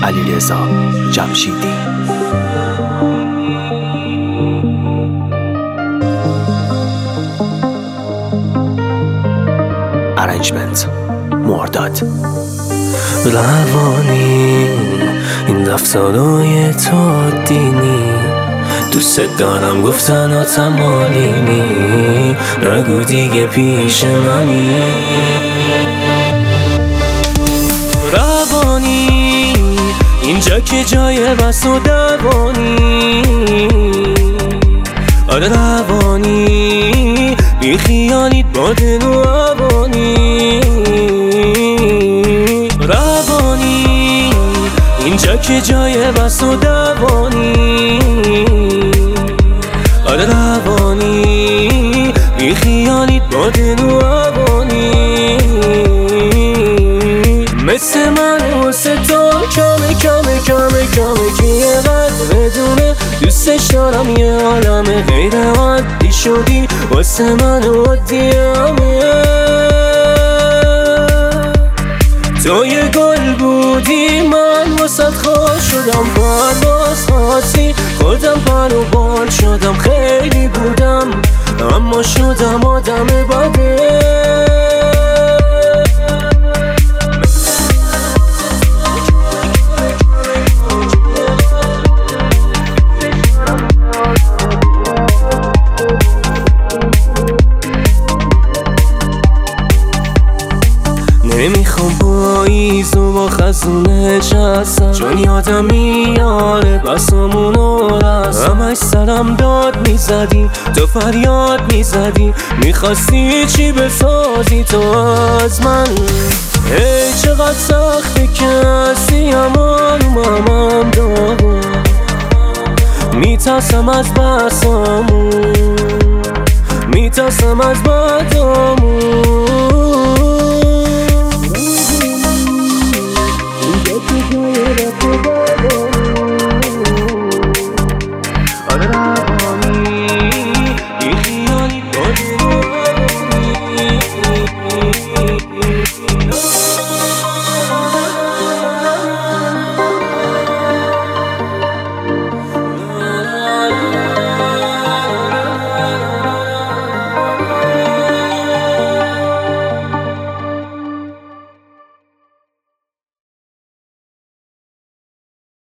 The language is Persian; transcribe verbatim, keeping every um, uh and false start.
علیرضا جمشیدی. ارنجمنت مرداد. روانی این رفتارای تو دینی، دوست دارم گفتن ها تمالینی، نگو دیگه پیش منی. روانی اینجا که جای بس و دوانی، آره روانی بی خیالیت با دل و عوانی. روانی اینجا که جای بس و دوانی، آره روانی بی خیالیت با دل و عوانی. مثل من واسه تو کمه کمه کمه کمه که یه قدر بدونه دوستش دارم، یه عالم غیر عادی شدی واسه من عادی همه. تو یه گل بودی من واسه خوش شدم، پرواز خاصی خودم پر و بال شدم. خیلی بودم اما شدم آدم بده. نمیخوام پاییز و با خزونه چسم، چون یادم میاره بسامون رو رسم. همش سرم داد میزدی تو فریاد میزدی، میخواستی چی بسازی تو از من. ای چقدر سخته که هستی همانومم هم داغم، میترسم از بسامون، میترسم از بدم.